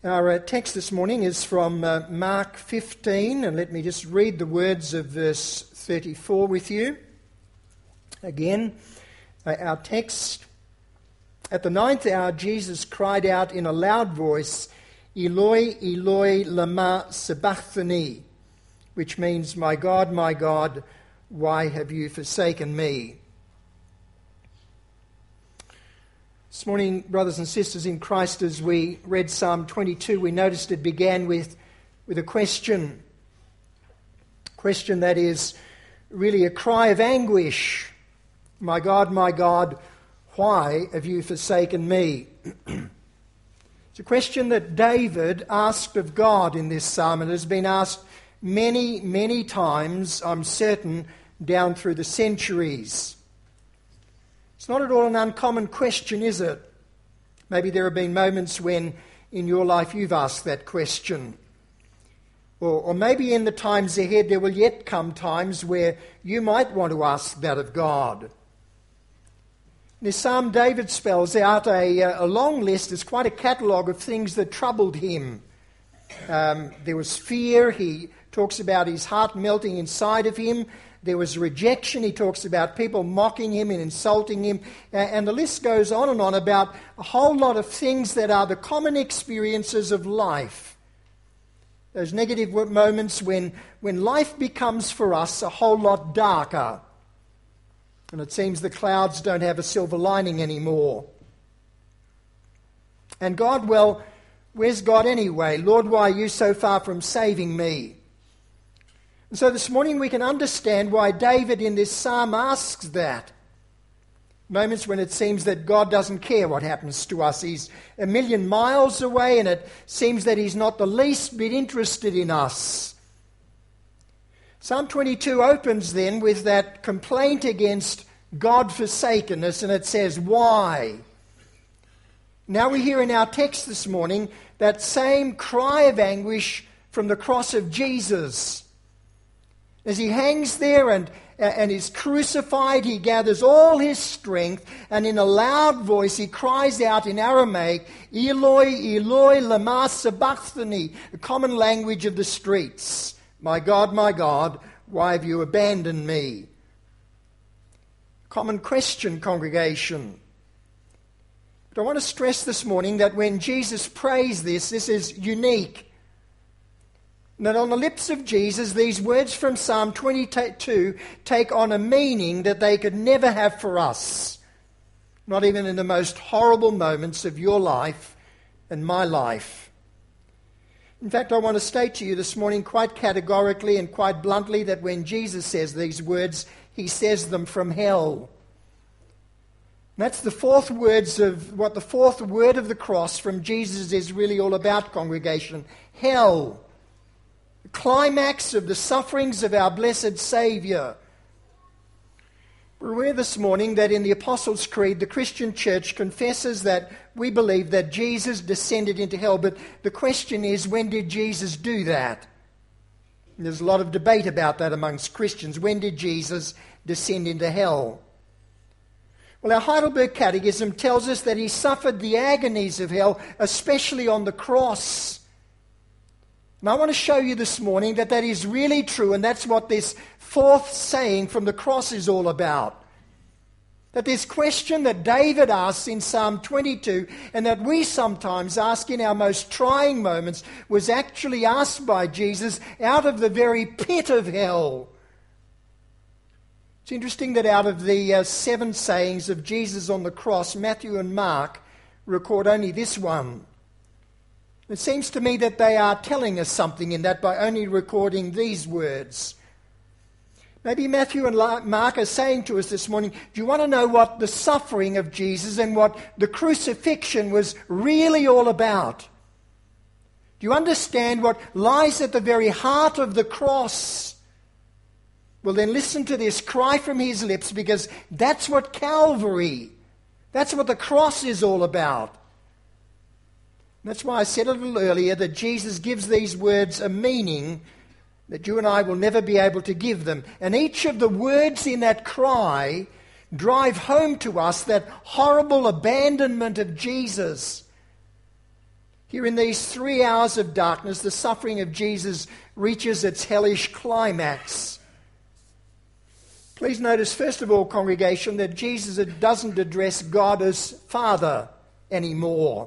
Our text this morning is from Mark 15, and let me just read the words of verse 34 with you. Again, our text. At the 9th hour, Jesus cried out in a loud voice, Eloi, Eloi, lama sabachthani, which means, my God, why have you forsaken me? This morning, brothers and sisters in Christ, as we read Psalm 22, we noticed it began with a question. A question that is really a cry of anguish. My God, why have you forsaken me? It's a question that David asked of God in this psalm, and it has been asked many, many times, I'm certain, down through the centuries. It's not at all an uncommon question, is it? Maybe there have been moments when in your life you've asked that question. Or maybe in the times ahead there will yet come times where you might want to ask that of God. In this psalm, David spells out a long list. It's quite a catalogue of things that troubled him. There was fear. He talks about his heart melting inside of him. There was rejection. He talks about people mocking him and insulting him. And the list goes on and on about a whole lot of things that are the common experiences of life. Those negative moments when life becomes for us a whole lot darker. And it seems the clouds don't have a silver lining anymore. And God, well, where's God anyway? Lord, why are you so far from saving me? And so this morning we can understand why David in this psalm asks that. Moments when it seems that God doesn't care what happens to us. He's a million miles away and it seems that he's not the least bit interested in us. Psalm 22 opens then with that complaint against God-forsakenness, and it says, why? Now we hear in our text this morning that same cry of anguish from the cross of Jesus. As he hangs there and is crucified, he gathers all his strength, and in a loud voice he cries out in Aramaic, Eloi, Eloi, lama sabachthani, the common language of the streets. My God, why have you abandoned me? Common question, congregation. But I want to stress this morning that when Jesus prays this is unique. That on the lips of Jesus, these words from Psalm 22 take on a meaning that they could never have for us. Not even in the most horrible moments of your life and my life. In fact, I want to state to you this morning quite categorically and quite bluntly that when Jesus says these words, he says them from hell. And that's the fourth word of the cross from Jesus is really all about, congregation. Hell. The climax of the sufferings of our blessed Saviour. We're aware this morning that in the Apostles' Creed, the Christian Church confesses that we believe that Jesus descended into hell. But the question is, when did Jesus do that? And there's a lot of debate about that amongst Christians. When did Jesus descend into hell? Well, our Heidelberg Catechism tells us that he suffered the agonies of hell, especially on the cross. And I want to show you this morning that is really true, and that's what this fourth saying from the cross is all about. That this question that David asks in Psalm 22, and that we sometimes ask in our most trying moments, was actually asked by Jesus out of the very pit of hell. It's interesting that out of the 7 sayings of Jesus on the cross, Matthew and Mark record only this one. It seems to me that they are telling us something in that by only recording these words. Maybe Matthew and Mark are saying to us this morning, do you want to know what the suffering of Jesus and what the crucifixion was really all about? Do you understand what lies at the very heart of the cross? Well, then listen to this cry from his lips, because that's what Calvary, that's what the cross is all about. That's why I said a little earlier that Jesus gives these words a meaning that you and I will never be able to give them. And each of the words in that cry drive home to us that horrible abandonment of Jesus. Here in these 3 hours of darkness, the suffering of Jesus reaches its hellish climax. Please notice, first of all, congregation, that Jesus doesn't address God as Father anymore.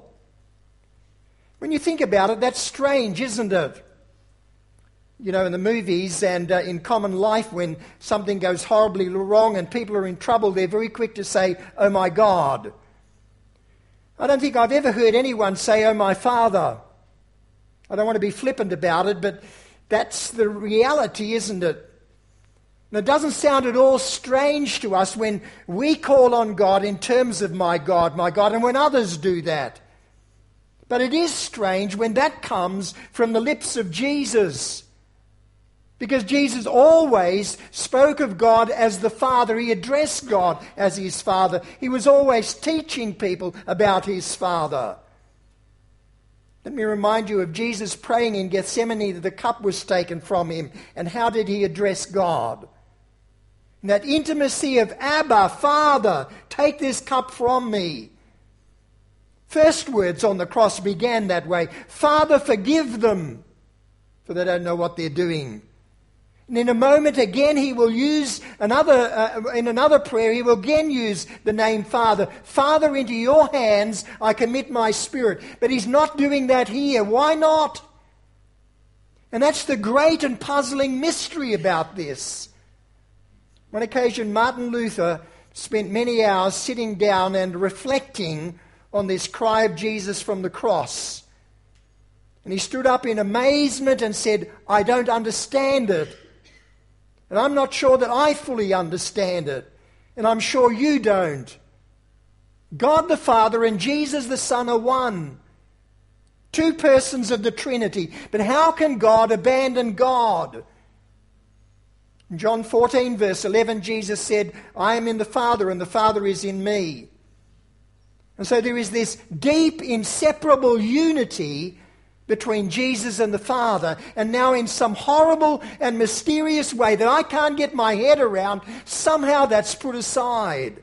When you think about it, that's strange, isn't it? You know, in the movies and in common life, when something goes horribly wrong and people are in trouble, they're very quick to say, "Oh my God." I don't think I've ever heard anyone say, "Oh my Father." I don't want to be flippant about it, but that's the reality, isn't it? And it doesn't sound at all strange to us when we call on God in terms of my God, and when others do that. But it is strange when that comes from the lips of Jesus. Because Jesus always spoke of God as the Father. He addressed God as his Father. He was always teaching people about his Father. Let me remind you of Jesus praying in Gethsemane that the cup was taken from him. And how did he address God? In that intimacy of Abba, Father, take this cup from me. First words on the cross began that way. Father, forgive them, for they don't know what they're doing. And in a moment again he will use in another prayer, he will again use the name Father. Father, into your hands I commit my spirit. But he's not doing that here. Why not? And that's the great and puzzling mystery about this. On occasion, Martin Luther spent many hours sitting down and reflecting on this cry of Jesus from the cross. And he stood up in amazement and said, "I don't understand it. And I'm not sure that I fully understand it. And I'm sure you don't. God the Father and Jesus the Son are one. Two persons of the Trinity. But how can God abandon God?" In John 14 verse 11, Jesus said, "I am in the Father and the Father is in me." And so there is this deep, inseparable unity between Jesus and the Father. And now in some horrible and mysterious way that I can't get my head around, somehow that's put aside.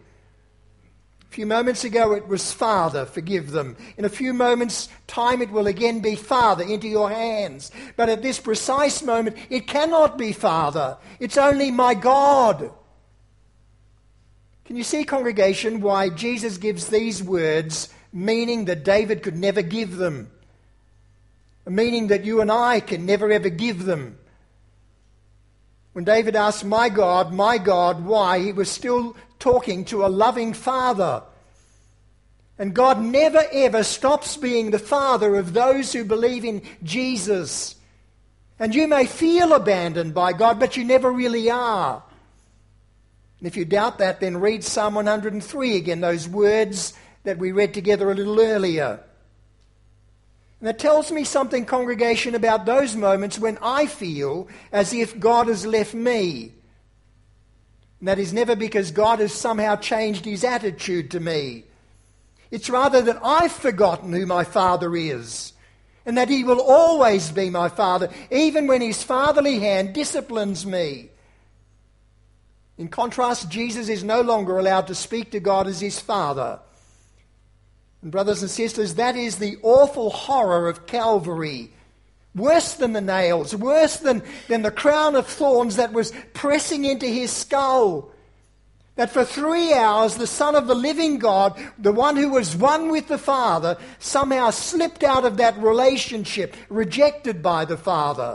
A few moments ago it was Father, forgive them. In a few moments' time it will again be Father, into your hands. But at this precise moment it cannot be Father. It's only my God. Can you see, congregation, why Jesus gives these words, meaning that David could never give them? A meaning that you and I can never ever give them. When David asked, my God, why?" he was still talking to a loving Father. And God never ever stops being the Father of those who believe in Jesus. And you may feel abandoned by God, but you never really are. And if you doubt that, then read Psalm 103 again, those words that we read together a little earlier. And it tells me something, congregation, about those moments when I feel as if God has left me. And that is never because God has somehow changed his attitude to me. It's rather that I've forgotten who my Father is, and that he will always be my Father, even when his fatherly hand disciplines me. In contrast, Jesus is no longer allowed to speak to God as his Father. And brothers and sisters, that is the awful horror of Calvary. Worse than the nails, worse than the crown of thorns that was pressing into his skull. That for 3 hours the Son of the living God, the one who was one with the Father, somehow slipped out of that relationship, rejected by the Father.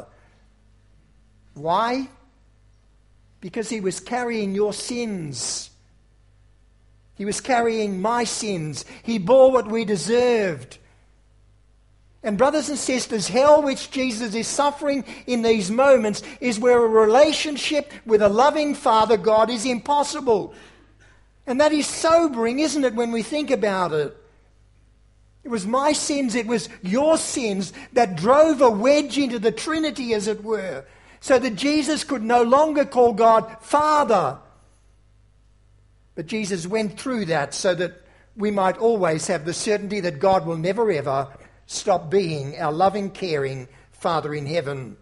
Why? Because he was carrying your sins. He was carrying my sins. He bore what we deserved. And brothers and sisters, hell which Jesus is suffering in these moments is where a relationship with a loving Father God is impossible. And that is sobering, isn't it, when we think about it? It was my sins, it was your sins that drove a wedge into the Trinity, as it were, so that Jesus could no longer call God Father. But Jesus went through that so that we might always have the certainty that God will never ever stop being our loving, caring Father in heaven.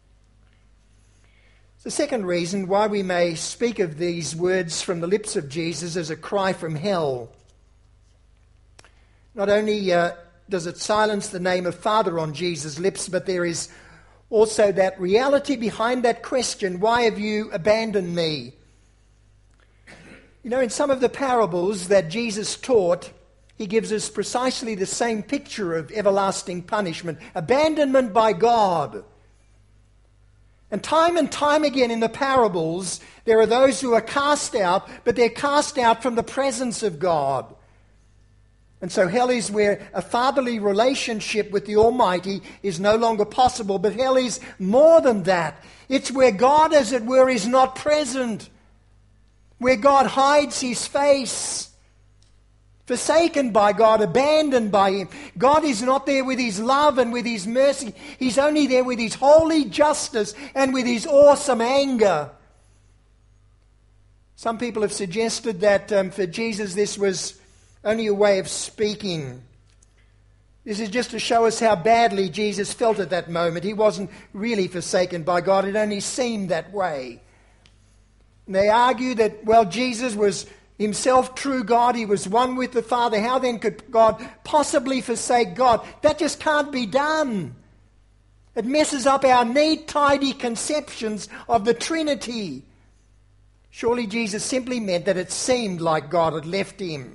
The second reason why we may speak of these words from the lips of Jesus as a cry from hell. Not only does it silence the name of Father on Jesus' lips, but there is also that reality behind that question, why have you abandoned me? You know, in some of the parables that Jesus taught, he gives us precisely the same picture of everlasting punishment, abandonment by God. And time again in the parables, there are those who are cast out, but they're cast out from the presence of God. And so hell is where a fatherly relationship with the Almighty is no longer possible. But hell is more than that. It's where God, as it were, is not present. Where God hides his face. Forsaken by God, abandoned by him. God is not there with his love and with his mercy. He's only there with his holy justice and with his awesome anger. Some people have suggested that for Jesus this was only a way of speaking. This is just to show us how badly Jesus felt at that moment. He wasn't really forsaken by God. It only seemed that way. And they argue that, well, Jesus was himself true God. He was one with the Father. How then could God possibly forsake God? That just can't be done. It messes up our neat, tidy conceptions of the Trinity. Surely Jesus simply meant that it seemed like God had left him.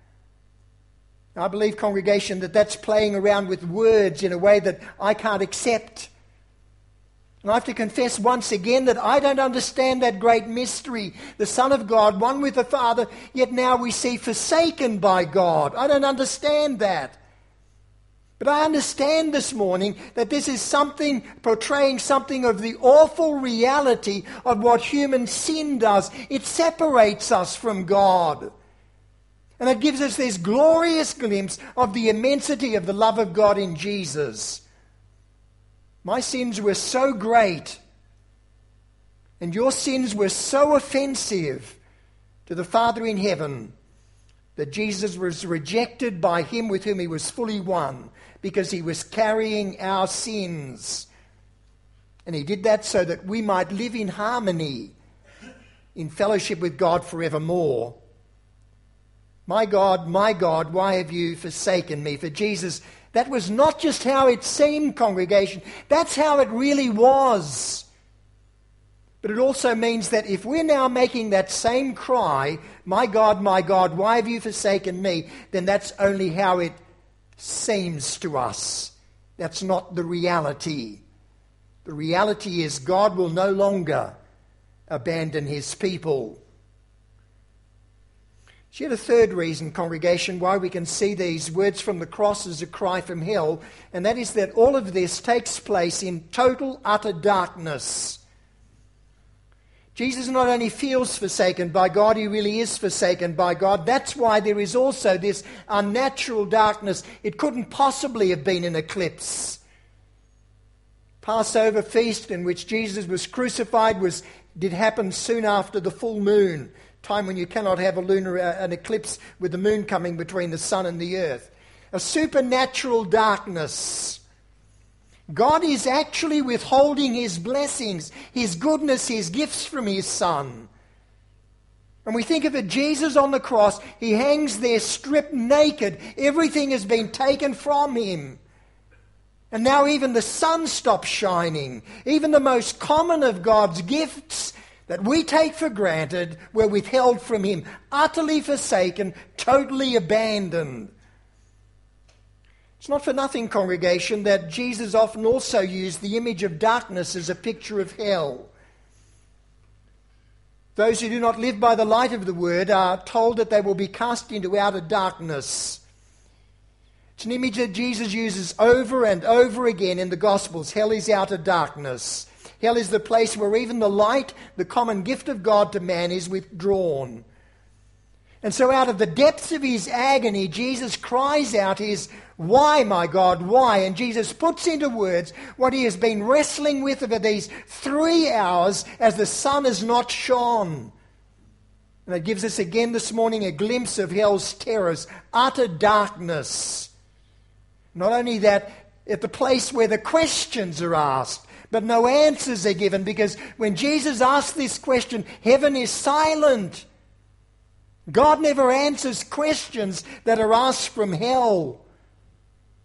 I believe, congregation, that that's playing around with words in a way that I can't accept. And I have to confess once again that I don't understand that great mystery. The Son of God, one with the Father, yet now we see forsaken by God. I don't understand that. But I understand this morning that this is something portraying something of the awful reality of what human sin does. It separates us from God. And it gives us this glorious glimpse of the immensity of the love of God in Jesus. My sins were so great, and your sins were so offensive to the Father in heaven, that Jesus was rejected by him with whom he was fully one, because he was carrying our sins. And he did that so that we might live in harmony, in fellowship with God forevermore. My God, why have you forsaken me? For Jesus, that was not just how it seemed, congregation. That's how it really was. But it also means that if we're now making that same cry, my God, why have you forsaken me? Then that's only how it seems to us. That's not the reality. The reality is God will no longer abandon his people. Yet a third reason, congregation, why we can see these words from the cross as a cry from hell, and that is that all of this takes place in total, utter darkness. Jesus not only feels forsaken by God, he really is forsaken by God. That's why there is also this unnatural darkness. It couldn't possibly have been an eclipse. Passover feast in which Jesus was crucified did happen soon after the full moon, time when you cannot have an eclipse with the moon coming between the sun and the earth. A supernatural darkness. God is actually withholding his blessings, his goodness, his gifts from his Son. And we think of it, Jesus on the cross, he hangs there stripped naked. Everything has been taken from him. And now even the sun stops shining. Even the most common of God's gifts that we take for granted were withheld from him, utterly forsaken, totally abandoned. It's not for nothing, congregation, that Jesus often also used the image of darkness as a picture of hell. Those who do not live by the light of the word are told that they will be cast into outer darkness. It's an image that Jesus uses over and over again in the Gospels. Hell is outer darkness. Hell is the place where even the light, the common gift of God to man, is withdrawn. And so out of the depths of his agony, Jesus cries out his, "Why, my God, why?" And Jesus puts into words what he has been wrestling with for these 3 hours as the sun has not shone. And it gives us again this morning a glimpse of hell's terrors, utter darkness. Not only that, at the place where the questions are asked, but no answers are given, because when Jesus asks this question, heaven is silent. God never answers questions that are asked from hell.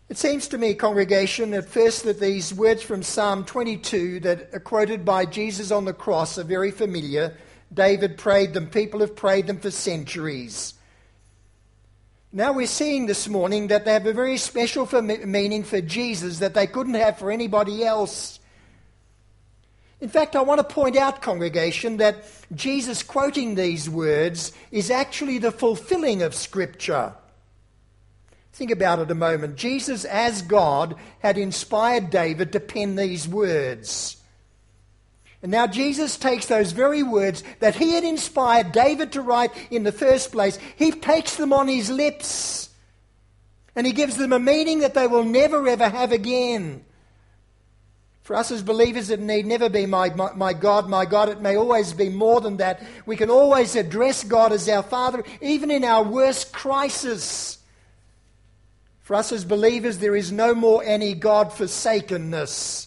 It seems to me, congregation, at first that these words from Psalm 22 that are quoted by Jesus on the cross are very familiar. David prayed them. People have prayed them for centuries. Now we're seeing this morning that they have a very special meaning for Jesus that they couldn't have for anybody else. In fact, I want to point out, congregation, that Jesus quoting these words is actually the fulfilling of Scripture. Think about it a moment. Jesus, as God, had inspired David to pen these words. And now Jesus takes those very words that he had inspired David to write in the first place, he takes them on his lips, and he gives them a meaning that they will never ever have again. For us as believers, it need never be my God. It may always be more than that. We can always address God as our Father, even in our worst crisis. For us as believers, there is no more any God-forsakenness.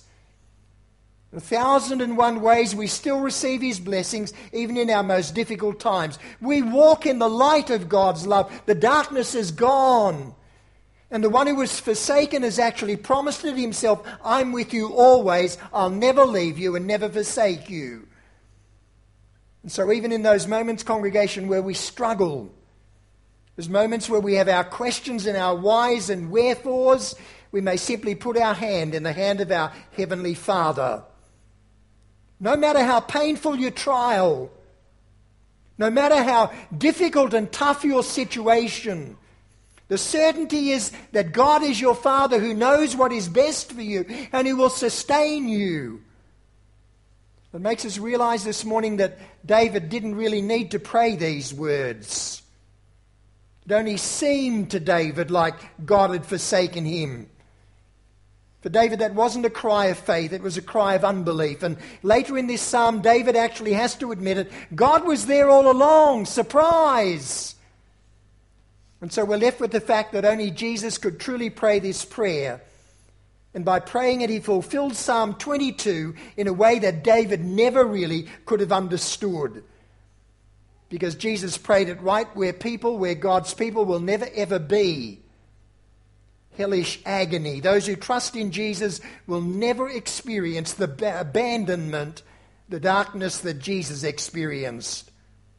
1,001 ways we still receive His blessings, even in our most difficult times. We walk in the light of God's love. The darkness is gone. And the one who was forsaken has actually promised it himself, I'm with you always. I'll never leave you and never forsake you. And so even in those moments, congregation, where we struggle, there's moments where we have our questions and our whys and wherefores, we may simply put our hand in the hand of our Heavenly Father. No matter how painful your trial, no matter how difficult and tough your situation, the certainty is that God is your Father who knows what is best for you and who will sustain you. It makes us realize this morning that David didn't really need to pray these words. It only seemed to David like God had forsaken him. For David, that wasn't a cry of faith, it was a cry of unbelief. And later in this psalm, David actually has to admit it. God was there all along. Surprise! And so we're left with the fact that only Jesus could truly pray this prayer. And by praying it, he fulfilled Psalm 22 in a way that David never really could have understood. Because Jesus prayed it right where God's people will never ever be. Hellish agony. Those who trust in Jesus will never experience the abandonment, the darkness that Jesus experienced.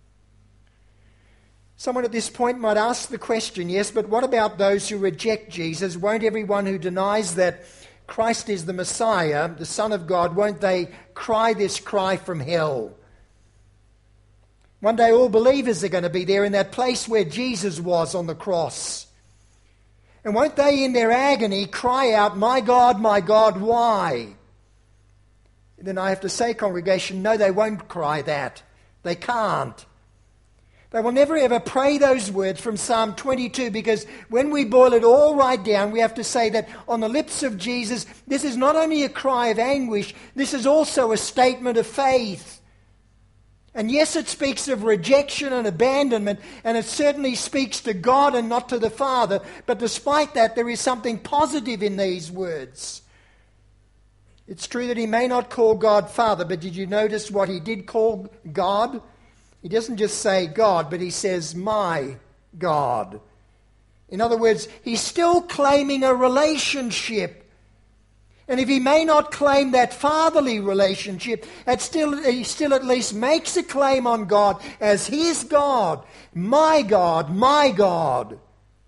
Someone at this point might ask the question, yes, but what about those who reject Jesus? Won't everyone who denies that Christ is the Messiah, the Son of God, won't they cry this cry from hell? One day all believers are going to be there in that place where Jesus was on the cross. And won't they in their agony cry out, my God, why? And then I have to say, congregation, no, they won't cry that. They can't. They will never ever pray those words from Psalm 22, because when we boil it all right down, we have to say that on the lips of Jesus, this is not only a cry of anguish, this is also a statement of faith. And yes, it speaks of rejection and abandonment, and it certainly speaks to God and not to the Father, but despite that, there is something positive in these words. It's true that he may not call God Father, but did you notice what he did call God? He doesn't just say God, but he says, my God. In other words, he's still claiming a relationship. And if he may not claim that fatherly relationship, he still at least makes a claim on God as his God. My God, my God.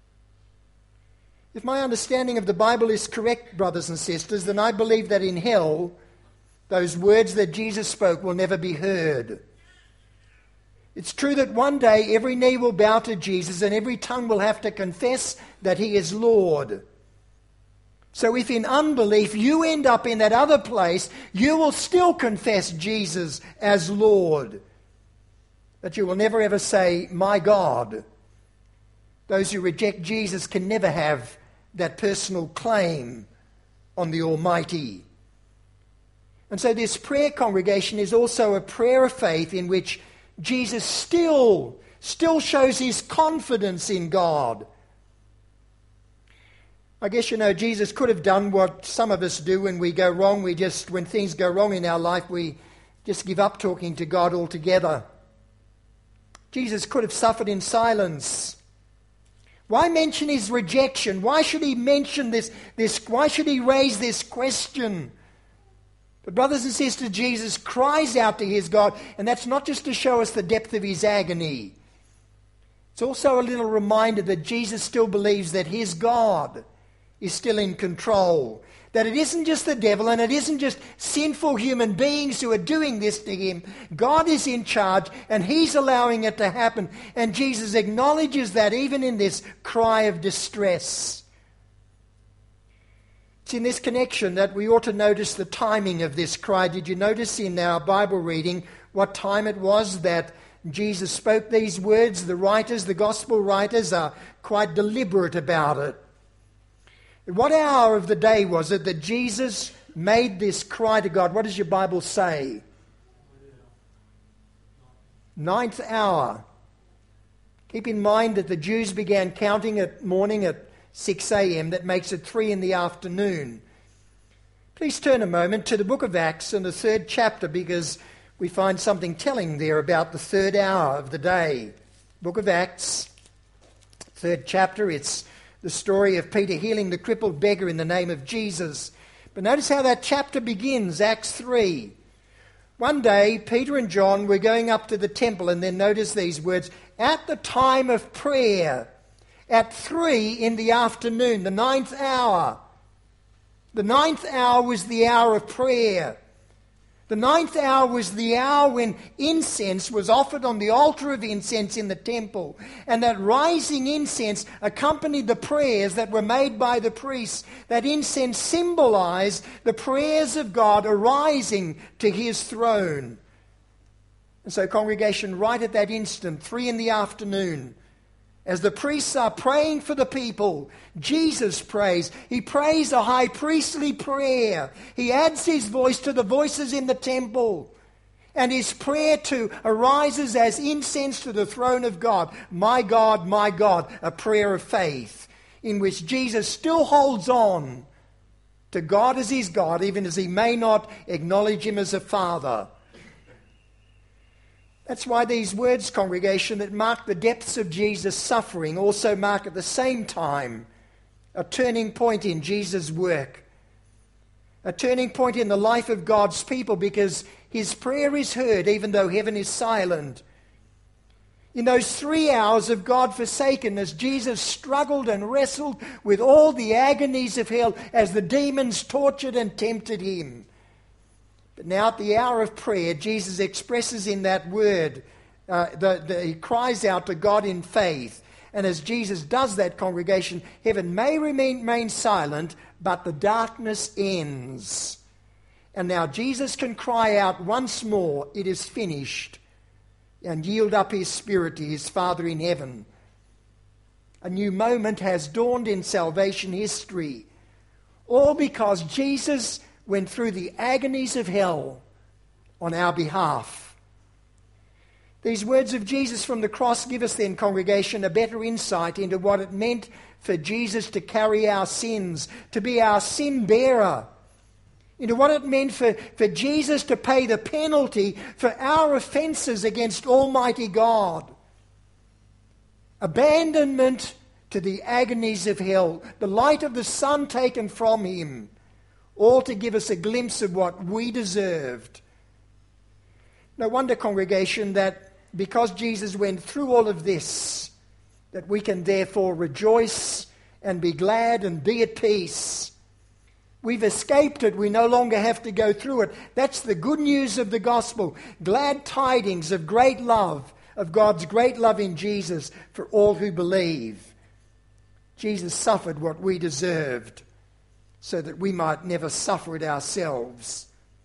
If my understanding of the Bible is correct, brothers and sisters, then I believe that in hell, those words that Jesus spoke will never be heard. It's true that one day every knee will bow to Jesus and every tongue will have to confess that he is Lord. So if in unbelief you end up in that other place, you will still confess Jesus as Lord. But you will never ever say, my God. Those who reject Jesus can never have that personal claim on the Almighty. And so this prayer, congregation, is also a prayer of faith in which Jesus still shows his confidence in God. I guess, Jesus could have done what some of us do when we go wrong. When things go wrong in our life, we just give up talking to God altogether. Jesus could have suffered in silence. Why mention his rejection? Why should he mention this? Why should he raise this question? But brothers and sisters, Jesus cries out to his God, and that's not just to show us the depth of his agony. It's also a little reminder that Jesus still believes that his God is still in control. That it isn't just the devil and it isn't just sinful human beings who are doing this to him. God is in charge and he's allowing it to happen. And Jesus acknowledges that even in this cry of distress. It's in this connection that we ought to notice the timing of this cry. Did you notice in our Bible reading what time it was that Jesus spoke these words? The writers, the gospel writers, are quite deliberate about it. What hour of the day was it that Jesus made this cry to God? What does your Bible say? 9th hour. Keep in mind that the Jews began counting at morning at 6 a.m. That makes it 3 in the afternoon. Please turn a moment to the book of Acts and the 3rd chapter, because we find something telling there about the 3rd hour of the day. Book of Acts, 3rd chapter. It's the story of Peter healing the crippled beggar in the name of Jesus. But notice how that chapter begins, Acts 3. One day, Peter and John were going up to the temple, and then notice these words, at the time of prayer, at 3 in the afternoon, the 9th hour. The 9th hour was the hour of prayer. The 9th hour was the hour when incense was offered on the altar of incense in the temple. And that rising incense accompanied the prayers that were made by the priests. That incense symbolized the prayers of God arising to his throne. And so, congregation, right at that instant, 3 in the afternoon, as the priests are praying for the people, Jesus prays. He prays a high priestly prayer. He adds his voice to the voices in the temple. And his prayer too arises as incense to the throne of God. My God, a prayer of faith, in which Jesus still holds on to God as his God, even as he may not acknowledge him as a father. That's why these words, congregation, that mark the depths of Jesus' suffering also mark at the same time a turning point in Jesus' work. A turning point in the life of God's people, because his prayer is heard even though heaven is silent. In those 3 hours of God-forsakenness, Jesus struggled and wrestled with all the agonies of hell as the demons tortured and tempted him. But now at the hour of prayer, Jesus expresses in that word, he cries out to God in faith. And as Jesus does that, congregation, heaven may remain silent, but the darkness ends. And now Jesus can cry out once more, it is finished, and yield up his spirit to his Father in heaven. A new moment has dawned in salvation history, all because Jesus went through the agonies of hell on our behalf. These words of Jesus from the cross give us then, congregation, a better insight into what it meant for Jesus to carry our sins, to be our sin bearer, into what it meant for Jesus to pay the penalty for our offenses against Almighty God. Abandonment to the agonies of hell, the light of the sun taken from him, all to give us a glimpse of what we deserved. No wonder, congregation, that because Jesus went through all of this, that we can therefore rejoice and be glad and be at peace. We've escaped it. We no longer have to go through it. That's the good news of the gospel. Glad tidings of great love, of God's great love in Jesus for all who believe. Jesus suffered what we deserved, so that we might never suffer it ourselves.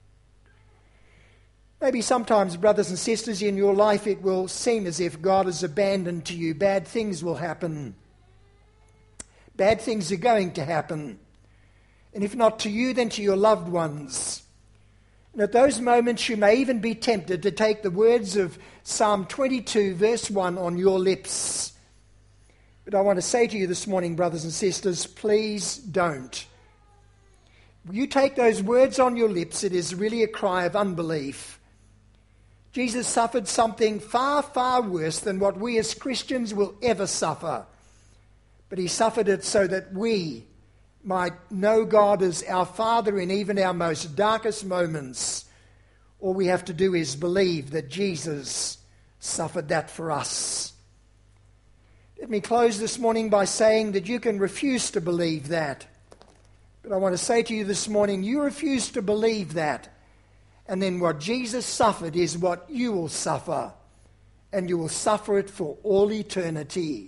Maybe sometimes, brothers and sisters, in your life it will seem as if God has abandoned to you. Bad things will happen. Bad things are going to happen. And if not to you, then to your loved ones. And at those moments you may even be tempted to take the words of Psalm 22, verse 1 on your lips. But I want to say to you this morning, brothers and sisters, please don't. You take those words on your lips, it is really a cry of unbelief. Jesus suffered something far, far worse than what we as Christians will ever suffer. but he suffered it so that we might know God as our Father in even our most darkest moments. All we have to do is believe that Jesus suffered that for us. Let me close this morning by saying that you can refuse to believe that. But I want to say to you this morning, you refuse to believe that. And then what Jesus suffered is what you will suffer. And you will suffer it for all eternity.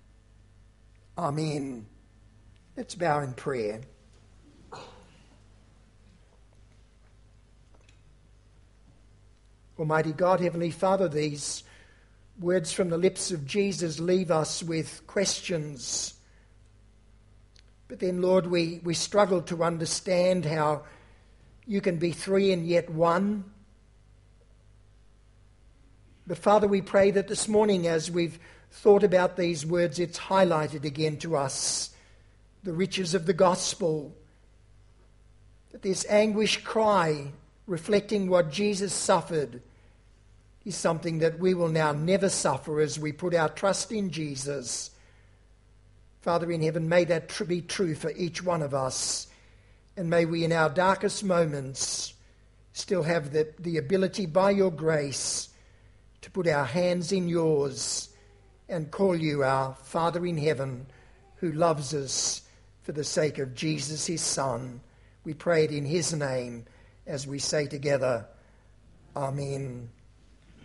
Amen. Let's bow in prayer. Almighty God, Heavenly Father, these words from the lips of Jesus leave us with questions. But then, Lord, we struggle to understand how you can be three and yet one. But Father, we pray that this morning, as we've thought about these words, it's highlighted again to us the riches of the gospel. That this anguish cry reflecting what Jesus suffered is something that we will now never suffer as we put our trust in Jesus. Father in heaven, may that be true for each one of us. And may we in our darkest moments still have the ability by your grace to put our hands in yours and call you our Father in heaven who loves us for the sake of Jesus, his Son. We pray it in his name as we say together, Amen.